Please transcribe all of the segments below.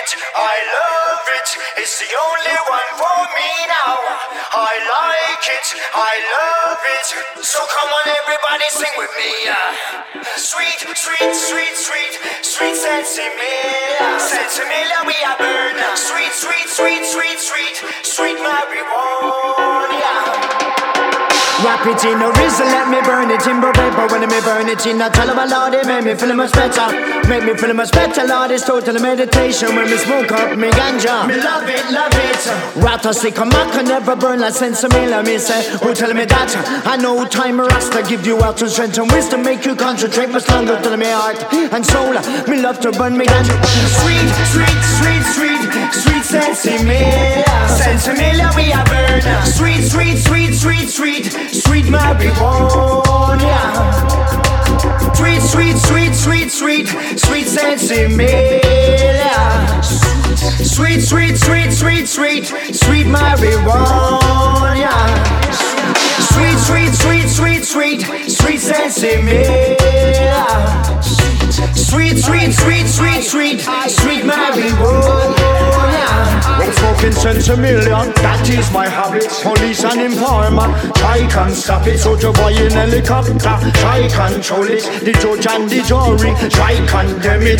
it, I love it. It's the only one for me now. I like it, I love it. So come on everybody sing with me. Sweet, sweet, sweet, sweet, sweet Sensimilla. Sensimilla we are burn. Sweet, sweet, sweet, sweet, sweet, sweet marijuana. Wrap it in a rizzle, let me burn it in paper. When me burn it in a tell of a Lord, it make me feel much better. Make me feel much better, Lord, it's total meditation. When me smoke up me ganja, me love it, love it. Rata sick a mac can never burn like Sensimilla. Me say, who tell me that? I know time Rasta give you out to strength and wisdom, make you concentrate much longer to me heart and soul. Me love to burn me ganja. Sweet, sweet, sweet, sweet, sweet Sensimilla. Sensimilla we are burn. Sweet, sweet, sweet, sweet, sweet, sweet marijuana. Sweet, sweet, sweet, sweet, sweet, sweet Sensimilla. Sweet, sweet, sweet, sweet, sweet, sweet marijuana. Sweet, sweet, sweet, sweet, sweet, sweet Sensimilla. Sweet, sweet, sweet, sweet, sweet, sweet marijuana. I'm smoking Sensimilla, that is my habit. Police and informer, try can't stop it. Soldier boy in helicopter, try control it. The judge and the jury, try condemn it.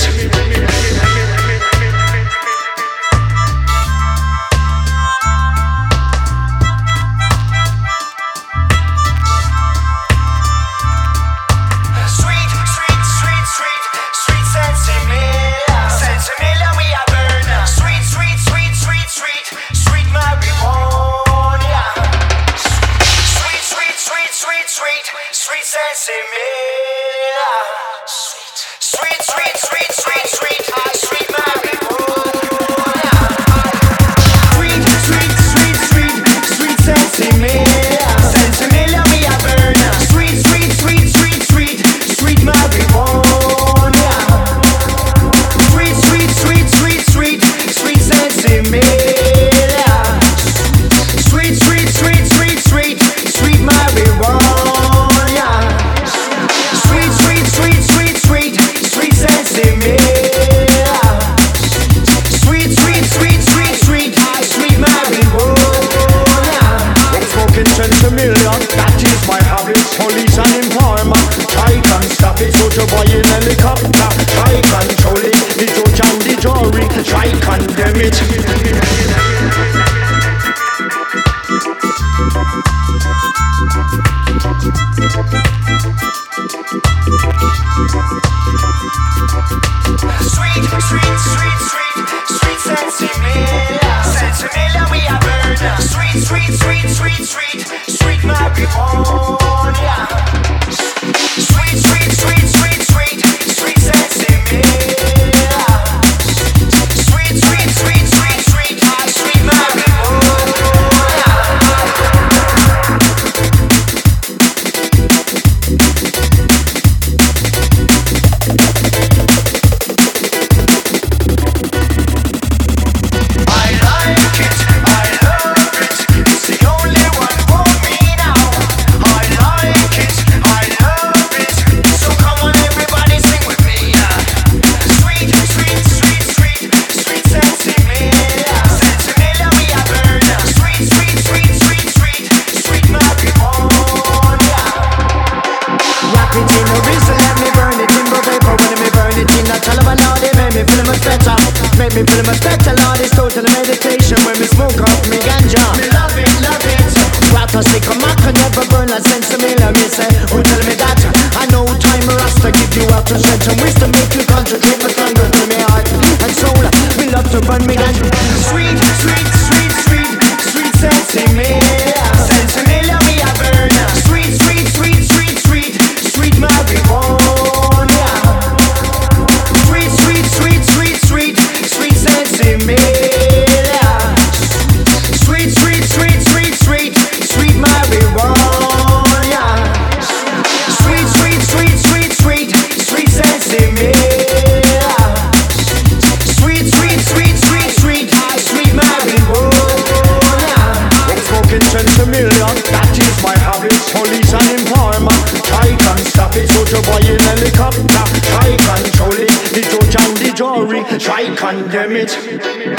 Police and informer, try can't stop it. Soldier boy in helicopter, try control it. The judge and the jury, try condemn it. Sweet, sweet, sweet, sweet, sweet Sensimilla. Sensimilla we are burn. Sweet, sweet, sweet, sweet, sweet, sweet marijuana. Sweet, sweet, sweet, sweet, sweet, sweet Sensimilla. Sweet, sweet, sweet, sweet, sweet, sweet marijuana. Make me feel much better, Lord, it's total meditation. When we smoke up me ganja, me love it, love it. Rata sick a mac can never burn like Sensimilla. Me say, who tell me that? I know time Rasta give you out to strength and wisdom, make you concentrate much longer to me heart and soul. We love to burn me ganja. Sweet, sweet, sweet, sweet, sweet Sensimilla. Sensimilla we are burn. Sweet, sweet, sweet, sweet, sweet, sweet marijuana. Sweet, sweet, sweet, sweet, sweet, sweet Sensimilla. Sweet, sweet, sweet, sweet, sweet, sweet marijuana. Sweet, sweet, sweet, sweet, sweet, sweet Sensimilla. jury, try condemn it.